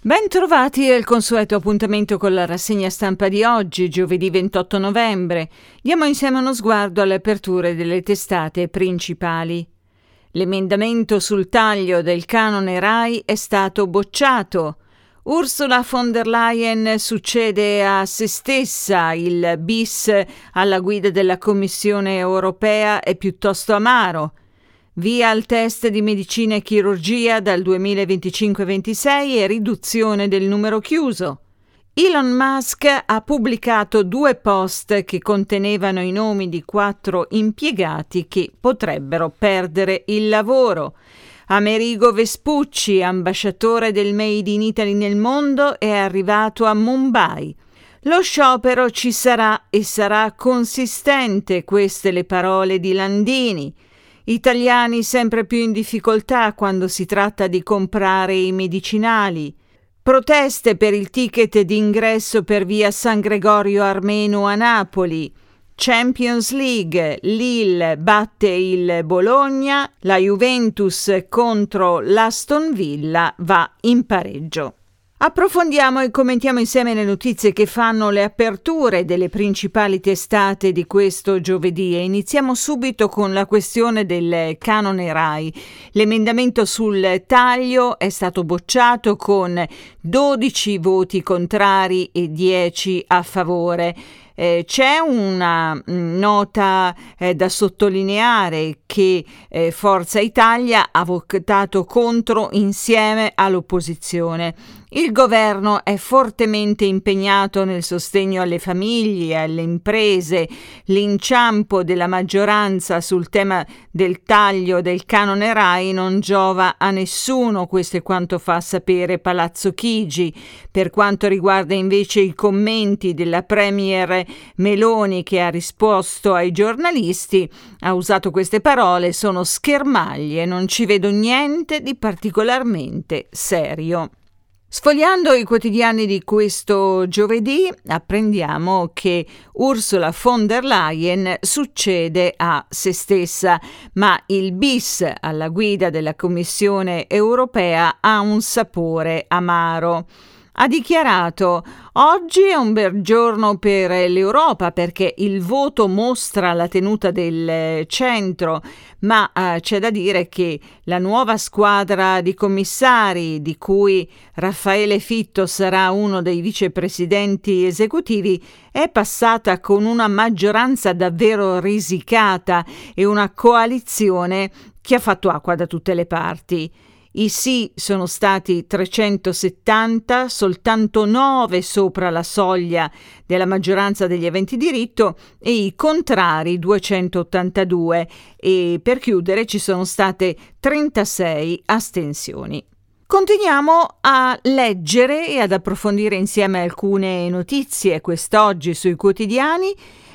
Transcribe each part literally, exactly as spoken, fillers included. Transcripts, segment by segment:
Ben trovati al consueto appuntamento con la rassegna stampa di oggi, giovedì ventotto novembre. Diamo insieme uno sguardo alle aperture delle testate principali. L'emendamento sul taglio del canone Rai è stato bocciato. Ursula von der Leyen succede a se stessa, il bis alla guida della Commissione europea è piuttosto amaro. Via al test di medicina e chirurgia dal duemilaventicinque ventisei e riduzione del numero chiuso. Elon Musk ha pubblicato due post che contenevano i nomi di quattro impiegati che potrebbero perdere il lavoro. Amerigo Vespucci, ambasciatore del Made in Italy nel mondo, è arrivato a Mumbai. Lo sciopero ci sarà e sarà consistente, queste le parole di Landini. Italiani sempre più in difficoltà quando si tratta di comprare i medicinali. Proteste per il ticket d'ingresso per via San Gregorio Armeno a Napoli. Champions League, Lille batte il Bologna, la Juventus contro l'Aston Villa va in pareggio. Approfondiamo e commentiamo insieme le notizie che fanno le aperture delle principali testate di questo giovedì e iniziamo subito con la questione del canone Rai. L'emendamento sul taglio è stato bocciato con dodici voti contrari e dieci a favore. Eh, c'è una mh, nota eh, da sottolineare che eh, Forza Italia ha votato contro insieme all'opposizione. Il governo è fortemente impegnato nel sostegno alle famiglie, alle imprese. L'inciampo della maggioranza sul tema del taglio del canone Rai non giova a nessuno, questo è quanto fa sapere Palazzo Chigi. Per quanto riguarda invece i commenti della premier Meloni, che ha risposto ai giornalisti, ha usato queste parole: sono schermaglie, non ci vedo niente di particolarmente serio. Sfogliando i quotidiani di questo giovedì, apprendiamo che Ursula von der Leyen succede a se stessa, ma il bis alla guida della Commissione europea ha un sapore amaro. Ha dichiarato: oggi è un bel giorno per l'Europa perché il voto mostra la tenuta del centro, ma eh, c'è da dire che la nuova squadra di commissari, di cui Raffaele Fitto sarà uno dei vicepresidenti esecutivi, è passata con una maggioranza davvero risicata e una coalizione che ha fatto acqua da tutte le parti. I sì sono stati trecentosettanta, soltanto nove sopra la soglia della maggioranza degli aventi diritto e i contrari duecentottantadue, e per chiudere ci sono state trentasei astensioni. Continuiamo a leggere e ad approfondire insieme alcune notizie quest'oggi sui quotidiani.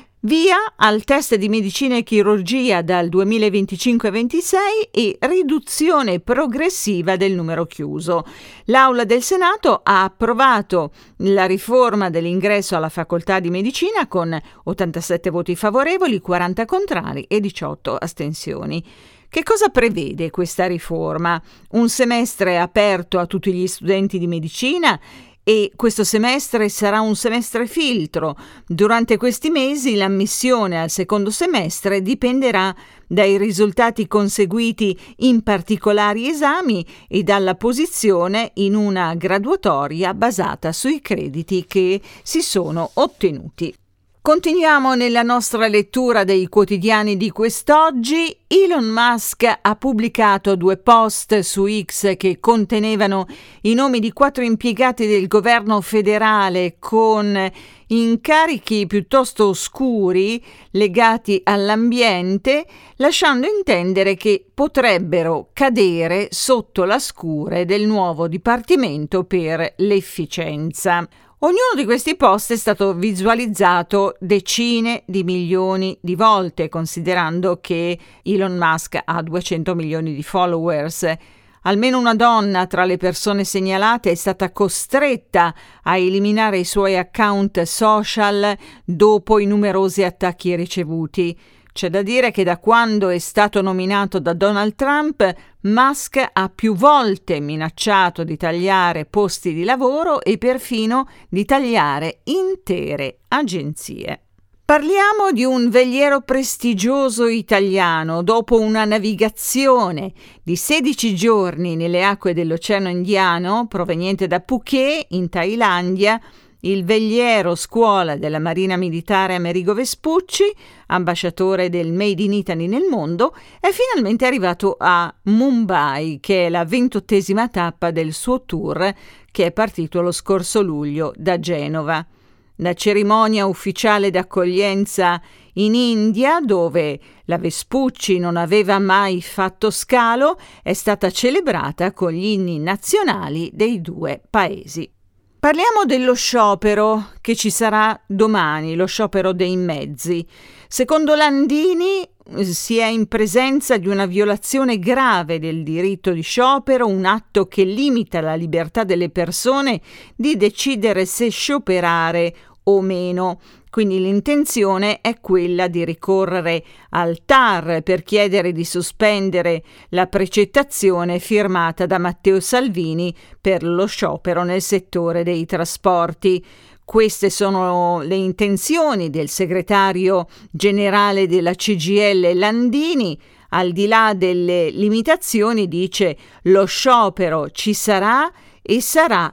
Via al test di medicina e chirurgia dal duemilaventicinque ventisei e riduzione progressiva del numero chiuso. L'Aula del Senato ha approvato la riforma dell'ingresso alla facoltà di medicina con ottantasette voti favorevoli, quaranta contrari e diciotto astensioni. Che cosa prevede questa riforma? Un semestre aperto a tutti gli studenti di medicina, e questo semestre sarà un semestre filtro. Durante questi mesi l'ammissione al secondo semestre dipenderà dai risultati conseguiti in particolari esami e dalla posizione in una graduatoria basata sui crediti che si sono ottenuti. Continuiamo nella nostra lettura dei quotidiani di quest'oggi. Elon Musk ha pubblicato due post su X che contenevano i nomi di quattro impiegati del governo federale con incarichi piuttosto oscuri legati all'ambiente, lasciando intendere che potrebbero cadere sotto la scure del nuovo Dipartimento per l'Efficienza. Ognuno di questi post è stato visualizzato decine di milioni di volte, considerando che Elon Musk ha duecento milioni di followers. Almeno una donna tra le persone segnalate è stata costretta a eliminare i suoi account social dopo i numerosi attacchi ricevuti. C'è da dire che da quando è stato nominato da Donald Trump, Musk ha più volte minacciato di tagliare posti di lavoro e perfino di tagliare intere agenzie. Parliamo di un veliero prestigioso italiano. Dopo una navigazione di sedici giorni nelle acque dell'Oceano Indiano, proveniente da Phuket, in Thailandia, il veliero scuola della Marina Militare Amerigo Vespucci, ambasciatore del Made in Italy nel mondo, è finalmente arrivato a Mumbai, che è la ventottesima tappa del suo tour, che è partito lo scorso luglio da Genova. La cerimonia ufficiale d'accoglienza in India, dove la Vespucci non aveva mai fatto scalo, è stata celebrata con gli inni nazionali dei due paesi. Parliamo dello sciopero che ci sarà domani, lo sciopero dei mezzi. Secondo Landini si è in presenza di una violazione grave del diritto di sciopero, un atto che limita la libertà delle persone di decidere se scioperare o meno. Quindi l'intenzione è quella di ricorrere al T A R per chiedere di sospendere la precettazione firmata da Matteo Salvini per lo sciopero nel settore dei trasporti. Queste sono le intenzioni del segretario generale della C G I L Landini. Al di là delle limitazioni, dice, lo sciopero ci sarà e sarà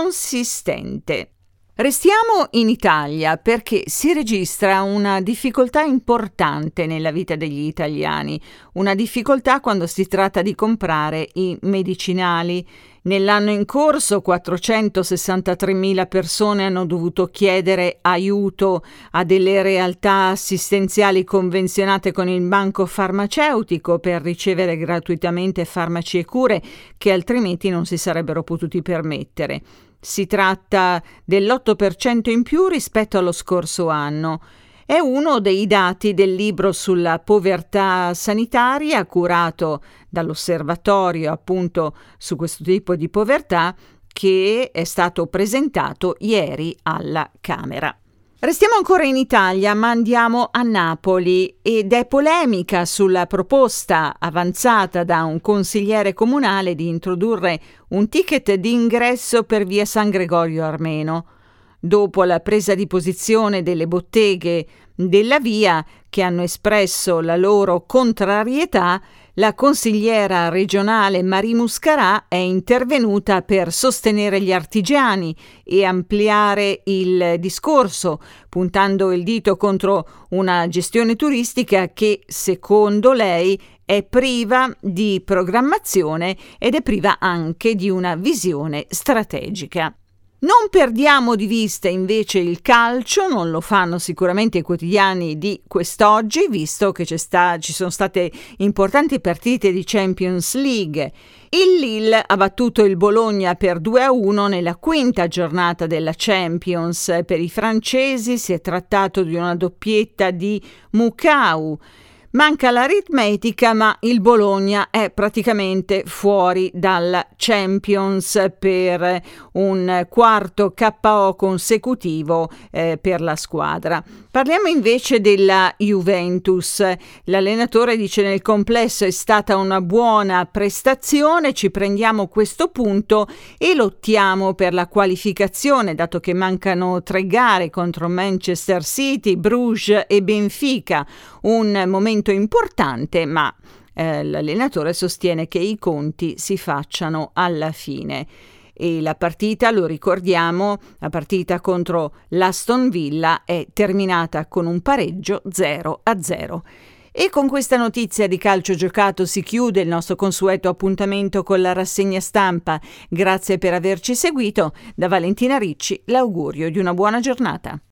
consistente. Restiamo in Italia perché si registra una difficoltà importante nella vita degli italiani, una difficoltà quando si tratta di comprare i medicinali. Nell'anno in corso quattrocentosessantatremila persone hanno dovuto chiedere aiuto a delle realtà assistenziali convenzionate con il banco farmaceutico per ricevere gratuitamente farmaci e cure che altrimenti non si sarebbero potuti permettere. Si tratta dell'otto per cento in più rispetto allo scorso anno. È uno dei dati del libro sulla povertà sanitaria curato dall'osservatorio appunto su questo tipo di povertà che è stato presentato ieri alla Camera. Restiamo ancora in Italia, ma andiamo a Napoli ed è polemica sulla proposta avanzata da un consigliere comunale di introdurre un ticket di ingresso per via San Gregorio Armeno. Dopo la presa di posizione delle botteghe della via che hanno espresso la loro contrarietà, la consigliera regionale Marie Muscarà è intervenuta per sostenere gli artigiani e ampliare il discorso, puntando il dito contro una gestione turistica che, secondo lei, è priva di programmazione ed è priva anche di una visione strategica. Non perdiamo di vista invece il calcio, non lo fanno sicuramente i quotidiani di quest'oggi, visto che c'è sta, ci sono state importanti partite di Champions League. Il Lille ha battuto il Bologna per due a uno nella quinta giornata della Champions. Per i francesi si è trattato di una doppietta di Mukau. Manca l'aritmetica, ma il Bologna è praticamente fuori dalla Champions per un quarto K O consecutivo eh, per la squadra. Parliamo invece della Juventus. L'allenatore dice: nel complesso è stata una buona prestazione, ci prendiamo questo punto e lottiamo per la qualificazione, dato che mancano tre gare contro Manchester City, Bruges e Benfica. Un momento importante, ma eh, l'allenatore sostiene che i conti si facciano alla fine. E la partita, lo ricordiamo, la partita contro l'Aston Villa è terminata con un pareggio zero a zero. E con questa notizia di calcio giocato si chiude il nostro consueto appuntamento con la rassegna stampa. Grazie per averci seguito. Da Valentina Ricci l'augurio di una buona giornata.